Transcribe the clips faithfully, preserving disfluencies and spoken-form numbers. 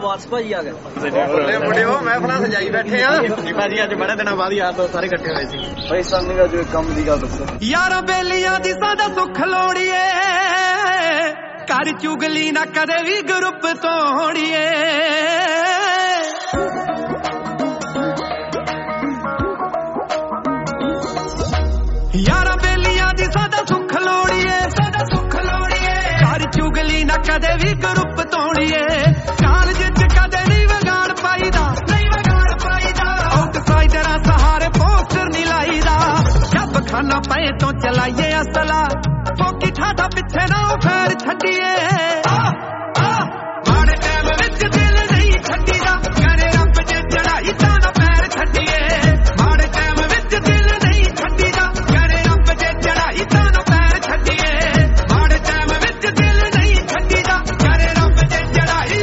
ਵਾਰਸ ਭਾਜੀ ਆ ਗਏ ਬੱਲੇ ਮੁੰਡਿਓ ਮਹਿਫਲਾਂ ਸਜਾਈ ਬੈਠੇ ਆ ਜੀ ਭਾਜੀ ਅੱਜ ਬੜੇ ਦਿਨਾਂ ਬਾਅਦ ਯਾਰ ਦੋਸਤ ਸਾਰੇ ਇਕੱਠੇ ਹੋਏ ਸੀ ਭਾਈ ਸਾਨੂੰ ਦਾ ਜੋ ਕੰਮ ਦੀ ਗੱਲ ਦੱਸੋ ਯਾਰਾਂ ਬੇਲੀਆਂ ਦੀ ਸਾਡਾ ਸੁੱਖ ਲੋੜੀਏ ਕਰ ਚੁਗਲੀ ਨਾ ਕਦੇ ਵੀ ਗਰੁੱਪ ਤੋੜੀਏ ਯਾਰਾਂ ਬੇਲੀਆਂ ਦੀ ਸਾਡਾ ਸੁੱਖ ਲੋੜੀਏ ਸਾਡਾ ਸੁੱਖ ਲੋੜੀਏ ਕਰ ਚੁਗਲੀ ਨਾ ਕਦੇ ਵੀ ਗਰੁੱਪ ਤੋੜੀਏ ਕਾਲਜ ਚ ਕਦੇ ਨਹੀਂ ਵਿਗਾੜ ਪਾਈਦਾ ਨਹੀਂ ਵਿਗਾੜ ਪਾਈਦਾ ਆਊਟਸਾਈਡਰਾਂ ਸਹਾਰੇ ਪੋਸਟਰ ਨਹੀਂ ਲਾਈਦਾ ਜੱਬ ਖਾਨਾ ਪਏ ਤੋਂ ਚਲਾਈਏ ਅਸਲਾ ਫੋਕੀ ਠਾਠਾ ਪਿੱਛੇ ਨਾ ਫੇਰ ਛੱਡੀਏ ਮਾੜੇ ਟਾਈਮ ਵਿੱਚ ਦਿਲ ਨਹੀਂ ਛੱਡੀਦਾ ਕਰੇ ਰੱਬ ਜੇ ਚੜਾਈ ਤਾਂ ਨਾ ਪੈਰ ਛੱਡੀਏ ਮਾੜੇ ਟਾਈਮ ਵਿੱਚ ਦਿਲ ਨਹੀਂ ਛੱਡੀਦਾ ਕਰੇ ਰੱਬ ਜੇ ਚੜਾਈ ਤਾਂ ਨਾ ਪੈਰ ਛੱਡੀਏ ਮਾੜੇ ਟਾਈਮ ਵਿੱਚ ਦਿਲ ਨਹੀਂ ਛੱਡੀਦਾ ਕਰੇ ਰੱਬ ਜੇ ਚੜਾਈ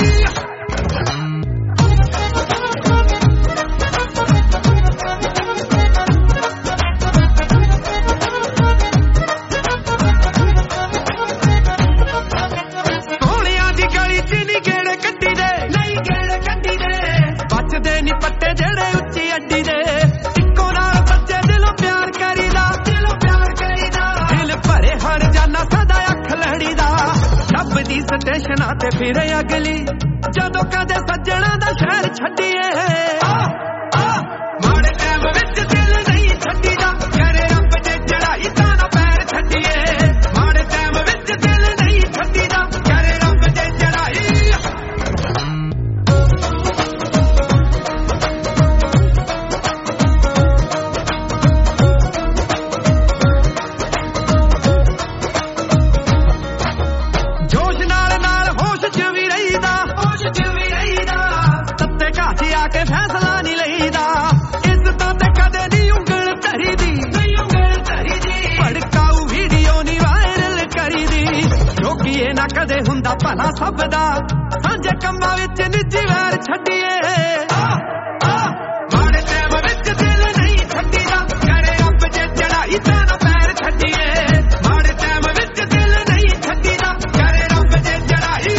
ਸੋਹਣਿਆਂ ਦੀ ਗਲੀ ਚ ਨੀ ਗੇੜੇ ਕੱਢੀ ਦੇ ਨਹੀਂ ਗੇੜੇ ਕੱਢੀ ਦੇ ਬਚਦੇ ਨੀ ਪੱਟੇ ਜਿਹੜੇ ਉੱਚੀ ਅੱਡੀ ਦੇ ਇੱਕੋ ਨਾਲ ਸੱਚੇ ਦਿਲੋਂ ਪਿਆਰ ਕਰੀਦਾ ਦਿਲੋਂ ਪਿਆਰ ਕਰੀਦਾ ਦਿਲ ਭਰੇ ਹਰ ਜਾਨਾ ਸਦਾ ਅੱਖ ਲੜੀਦਾ ਰੱਬ ਦੀ ਸਟੇਸ਼ਨਾਂ ਤੇ ਫਿਰੇ ਅਗਲੀ ਜਦੋਂ ਕਦੇ ਸੱਜਣਾ ਦਾ ਸ਼ਹਿਰ ਛੱਡੀਏ ਮਾੜੇ ਟਾਈਮ ਵਿੱਚ ਦਿਲ ਨਹੀਂ ਛੱਡੀਦਾ ਕਰੇ ਰੱਬ ਜੇ ਚੜਾਈ ਤਾਂ ਨਾ ਪੈਰ ਛੱਡੀਏ ਮਾੜੇ ਟਾਈਮ ਵਿੱਚ ਦਿਲ ਨਹੀਂ ਛੱਡੀਦਾ ਕਰੇ ਰੱਬ ਜੇ ਚੜਾਈ ਜੋਸ਼ ਨਾਲ ਨਾਲ ਹੋਸ਼ ਚ ਵੀ ਰਹੀਦਾ ਹੋਸ਼ ਚ ਵੀ ਰਹੀਦਾ ਤੱਤੇ ਘਾਟ ਆ ਕੇ ਫੈਸਲਾ ਨਹੀਂ ਲਈਦਾ ਇੱਜ਼ਤਾਂ ਤੇ ਕਦੇ ਨਹੀਂ ਉਂਗਲ ਧਰੀਦੀ ਨਹੀਂ ਉਂਗਲ ਧਰੀਦੀ ਭੜਕਾਊ ਵੀਡੀਓ ਨਹੀਂ ਵਾਇਰਲ ਕਰੀਦੀ ਕਿਉਂਕਿ ਇਹ ਨਾ ਕਦੇ ਹੁੰਦਾ ਭਲਾ ਸਭ ਦਾ ਸਾਂਝੇ ਕੰਮਾਂ ਵਿੱਚ ਨਿੱਜੀ ਵੈਰ ਛੱਡੀਏ ਮਾੜੇ ਟਾਈਮ ਵਿੱਚ ਦਿਲ ਨਹੀਂ ਛੱਡੀਦਾ ਕਰੇ ਰੱਬ ਜੇ ਚੜਾਈ ਤਾਂ ਨਾ ਪੈਰ ਛੱਡੀਏ ਮਾੜੇ ਟਾਈਮ ਵਿੱਚ ਦਿਲ ਨਹੀਂ ਛੱਡੀਦਾ ਕਰੇ ਰੱਬ ਜੇ ਚੜਾਈ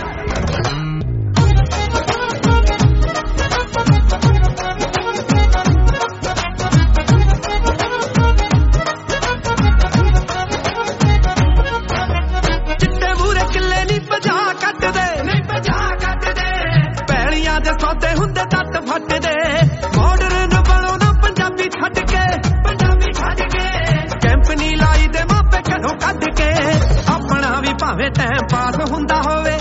ਚਿੱਟੇ ਮੂਰੇ ਕਿੱਲੇ ਨਹੀਂ ਭਜਾ ਕੱਟਦੇ ਨਹੀਂ ਭਜਾ ਕੱਟਦੇ ਪੈਲੀਆਂ ਦੇ ਸੌਦੇ ਹੁੰਦੇ ਤੱਟ ਫੱਟਦੇ ਮਾਡਰਨ ਬਣੋ ਨਾ ਪੰਜਾਬੀ ਛੱਡ ਕੇ ਪੰਜਾਬੀ ਛੱਡ ਕੇ ਕੈਂਪ ਨਹੀਂ ਲਾਈ ਦੇ ਮਾਪੇ ਘਰੋਂ ਕੱਢ ਕੇ ਆਪਣਾ ਵੀ ਭਾਵੇਂ ਟਾਈਮ ਪਾਸ ਹੁੰਦਾ ਹੋਵੇ